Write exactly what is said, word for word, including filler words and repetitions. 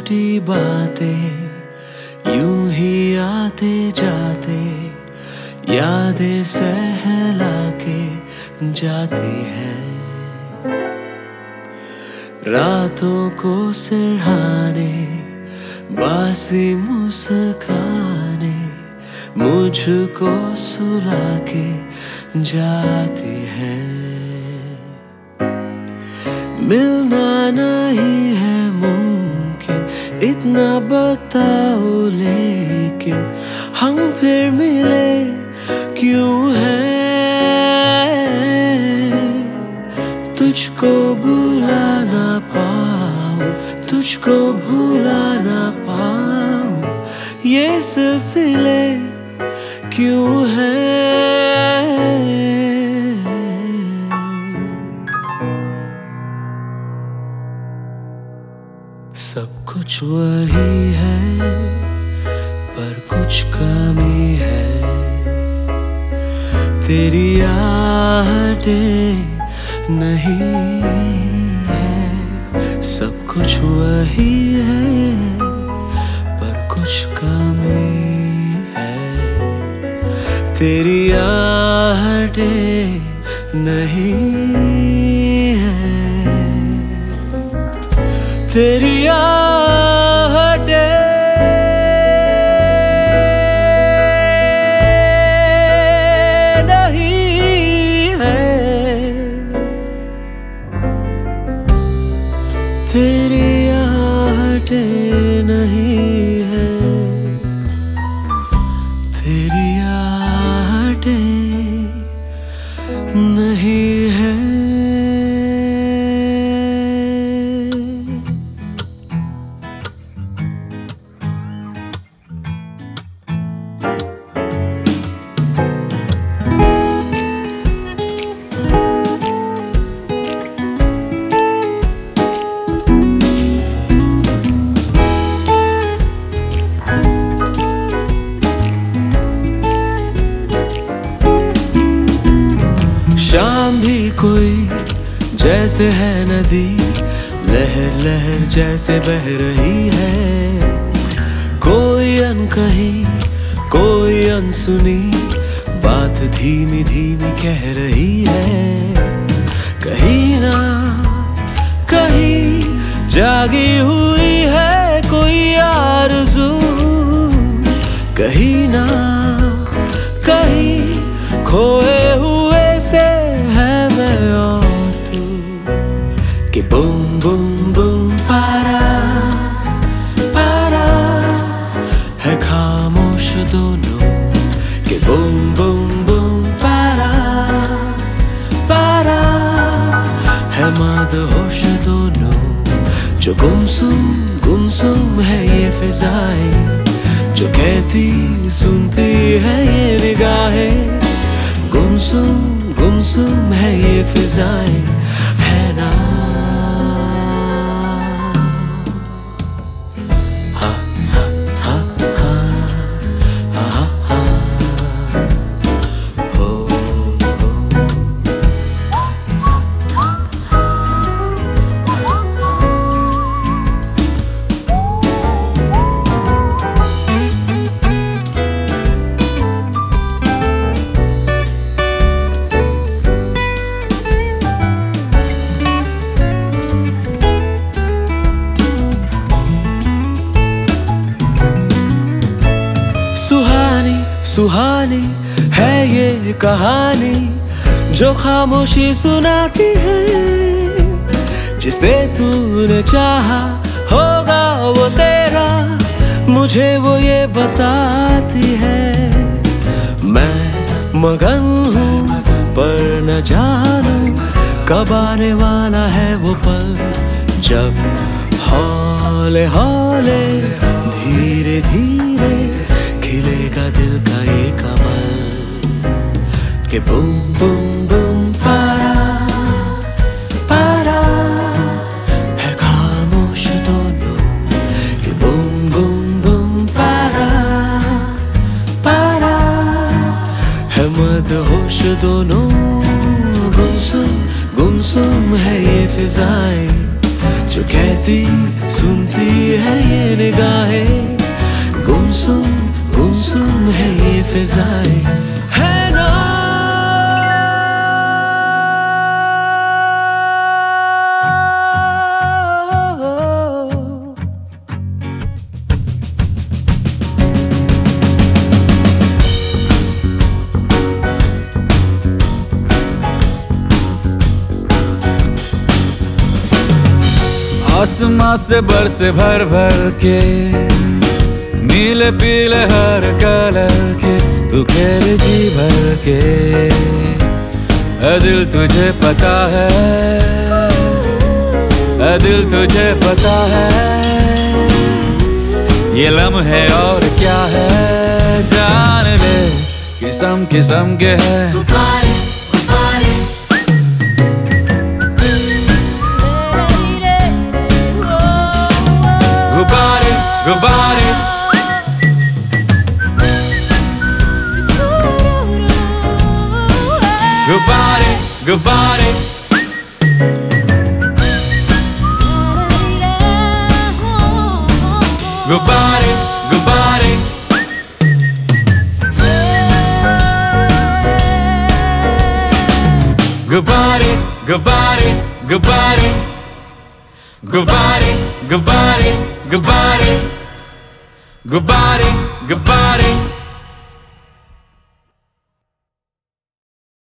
छोटी बातें यूं ही आते जाते यादें सहला के जाती हैं। रातों को सिरहाने बासी मुस्काने मुझको सुला के जाती हैं। मिलना नहीं है मुमकिन इतना बताओ, लेकिन हम फिर मिले क्यों हैं? तुझको भुला ना पाऊं, तुझको भुला ना पाऊं, ये सिलसिले क्यों हैं? सब कुछ वही है पर कुछ कमी है। तेरी आहटें नहीं है। सब कुछ वही है पर कुछ कमी है। तेरी आहटें नहीं है। तेरी आहटें नहीं है। तेरी आहटें नहीं है। तेरी आहटें नहीं है। शाम भी कोई जैसे है नदी, लहर लहर जैसे बह रही है। कोई अनकही कोई अनसुनी बात धीमी धीमी कह रही है। कहीं ना कहीं जागी हुई है कोई आरज़ू, कहीं ना कहीं खोए हुए से है मैं और तू। कि बूम बूम बूम पारा पारा है खामोश दोनों। कि बूम बूम बूम पारा पारा है मदहोश दोनों। जो गुमसुम गुमसुम है ये फिजाएं, जो कहती सुनती है ये निगाहें। गुमसुम गुमसुम है ये फिजाएं, है ना? हा हा हा हा हा हा हो हो। सुहानी सुहानी है ये कहानी जो खामोशी सुनाती है। जिसे तूने चाहा होगा वो तेरा, मुझे वो ये बताती है। मैं मगन हूँ पर न जानूं कब आने वाला है वो पल, जब हौले हौले धीरे धीरे खिलेगा दिल का ये कमल। कि बूम बूम बूम पारा पारा है खामोश दोनों। कि बूम बूम बूम पारा पारा है मदहोश दोनों। गुमसुम गुमसुम है ये फिजाएं, जो कहती सुनती है ये निगाहें, गुमसुम गुमसुम है ये फिजाएं, है ना। आसमां से बरसे भर भर के, नीले पीले हर कलर के, तू खेल जी भर के, ऐ दिल तुझे पता है, ऐ दिल तुझे पता है, ये लम्हे और क्या है, जान ले किस्म किस्म के है। गुब्बारे गुब्बारे गुब्बारे गुब्बारे गुब्बारे गुब्बारे गुब्बारे गुब्बारे गुब्बारे गुब्बारे गुब्बारे गुब्बारे गुब्बारे गुब्बारे